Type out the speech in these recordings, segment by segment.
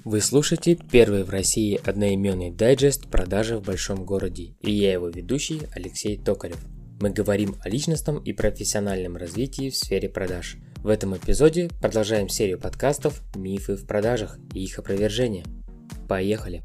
Вы слушаете первый в России одноименный дайджест «Продажи в большом городе», и я его ведущий Алексей Токарев. Мы говорим о личностном и профессиональном развитии в сфере продаж. В этом эпизоде продолжаем серию подкастов «Мифы в продажах» и их опровержение. Поехали!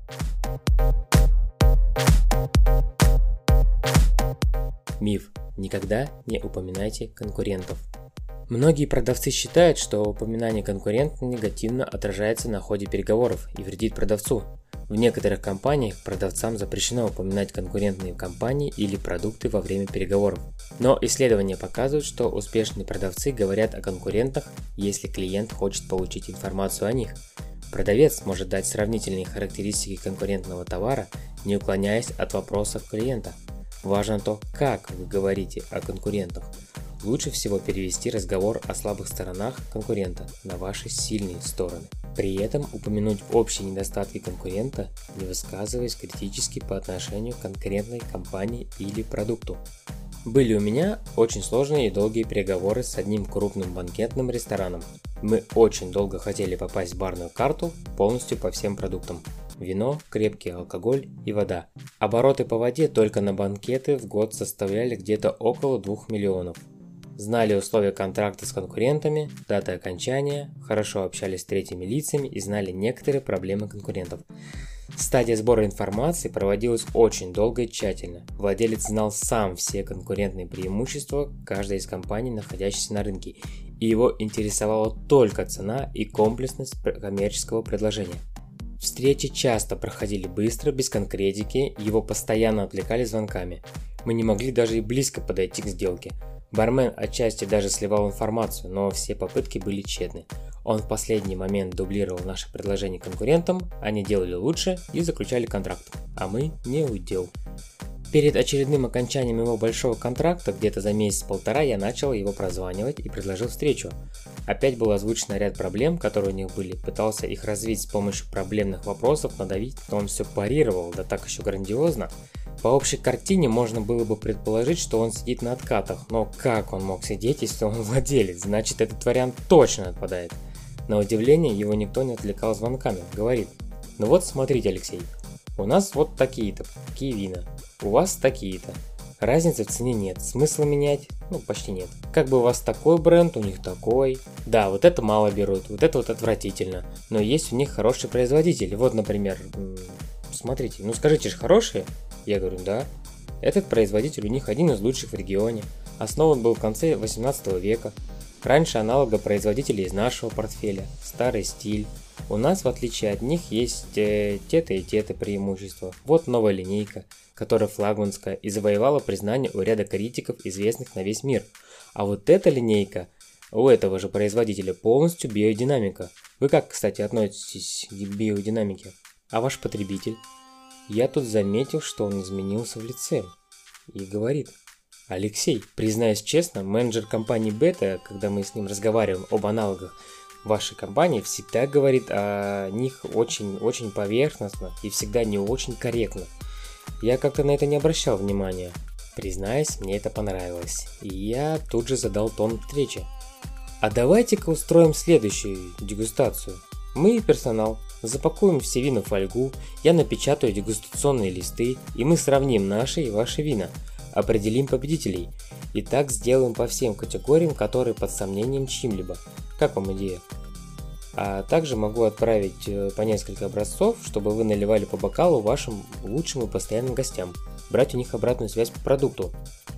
Миф. Никогда не упоминайте конкурентов. Многие продавцы считают, что упоминание конкурента негативно отражается на ходе переговоров и вредит продавцу. В некоторых компаниях продавцам запрещено упоминать конкурентные компании или продукты во время переговоров. Но исследования показывают, что успешные продавцы говорят о конкурентах, если клиент хочет получить информацию о них. Продавец может дать сравнительные характеристики конкурентного товара, не уклоняясь от вопросов клиента. Важно то, как вы говорите о конкурентах. Лучше всего перевести разговор о слабых сторонах конкурента на ваши сильные стороны. При этом упомянуть общие недостатки конкурента, не высказываясь критически по отношению к конкретной компании или продукту. Были у меня очень сложные и долгие переговоры с одним крупным банкетным рестораном. Мы очень долго хотели попасть в барную карту полностью по всем продуктам. Вино, крепкий алкоголь и вода. Обороты по воде только на банкеты в год составляли где-то около 2 миллионов. Знали условия контракта с конкурентами, даты окончания, хорошо общались с третьими лицами и знали некоторые проблемы конкурентов. Стадия сбора информации проводилась очень долго и тщательно. Владелец знал сам все конкурентные преимущества каждой из компаний, находящихся на рынке, и его интересовала только цена и комплексность коммерческого предложения. Встречи часто проходили быстро, без конкретики, его постоянно отвлекали звонками. Мы не могли даже и близко подойти к сделке. Бармен отчасти даже сливал информацию, но все попытки были тщетны. Он в последний момент дублировал наши предложения конкурентам, они делали лучше и заключали контракт, а мы не удел. Перед очередным окончанием его большого контракта, где-то за месяц-полтора, я начал его прозванивать и предложил встречу. Опять был озвучен ряд проблем, которые у них были, пытался их развить с помощью проблемных вопросов, надавить, но он все парировал, да так еще грандиозно. По общей картине можно было бы предположить, что он сидит на откатах, но как он мог сидеть, если он владелец? Значит, этот вариант точно отпадает. На удивление, его никто не отвлекал звонками. Говорит: ну вот смотрите, Алексей, у нас вот такие-то, такие вина, у вас такие-то. Разницы в цене нет, смысла менять, почти нет. Как бы у вас такой бренд, у них такой. Да, вот это мало берут, вот это вот отвратительно, но есть у них хороший производитель. Вот, например, смотрите, скажите же, хорошие? Я говорю, да. Этот производитель у них один из лучших в регионе. Основан был в конце 18 века. Раньше аналога производителей из нашего портфеля. Старый стиль. У нас, в отличие от них, есть те-то и те-то преимущества. Вот новая линейка, которая флагманская и завоевала признание у ряда критиков, известных на весь мир. А вот эта линейка у этого же производителя полностью биодинамика. Вы как, кстати, относитесь к биодинамике? А ваш потребитель? Я тут заметил, что он изменился в лице. И говорит: Алексей, признаюсь честно, менеджер компании Бета, когда мы с ним разговариваем об аналогах вашей компании, всегда говорит о них очень поверхностно и всегда не очень корректно. Я как-то на это не обращал внимания. Признаюсь, мне это понравилось. И я тут же задал тон встречи. А давайте-ка устроим следующую дегустацию. Мы и персонал запакуем все вина в фольгу, я напечатаю дегустационные листы, и мы сравним наши и ваши вина, определим победителей. И так сделаем по всем категориям, которые под сомнением чьим-либо. Как вам идея? А также могу отправить по несколько образцов, чтобы вы наливали по бокалу вашим лучшим и постоянным гостям, брать у них обратную связь по продукту.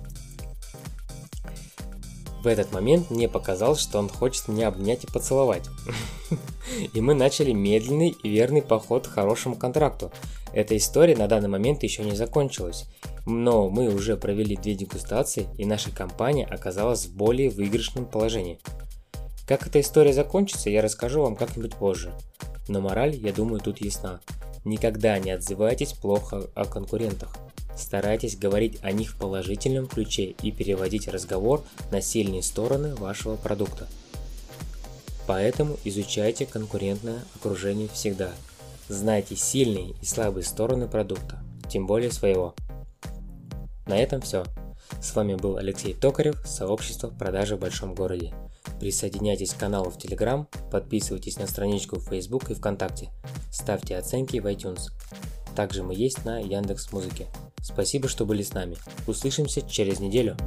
В этот момент мне показалось, что он хочет меня обнять и поцеловать. И мы начали медленный и верный поход к хорошему контракту. Эта история на данный момент еще не закончилась, но мы уже провели 2 дегустации, и наша компания оказалась в более выигрышном положении. Как эта история закончится, я расскажу вам как-нибудь позже. Но мораль, я думаю, тут ясна. Никогда не отзывайтесь плохо о конкурентах. Старайтесь говорить о них в положительном ключе и переводить разговор на сильные стороны вашего продукта. Поэтому изучайте конкурентное окружение всегда. Знайте сильные и слабые стороны продукта, тем более своего. На этом все. С вами был Алексей Токарев, сообщество продажи в большом городе. Присоединяйтесь к каналу в Telegram, подписывайтесь на страничку в Facebook и ВКонтакте, ставьте оценки в iTunes. Также мы есть на Яндекс.Музыке. Спасибо, что были с нами. Услышимся через неделю.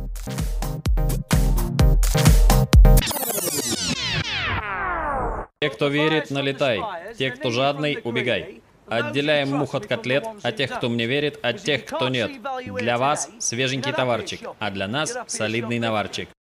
Те, кто верит, налетай. Те, кто жадный, убегай. Отделяем мух от котлет, а тех, кто мне верит, от тех, кто нет. Для вас свеженький товарчик, а для нас солидный наварчик.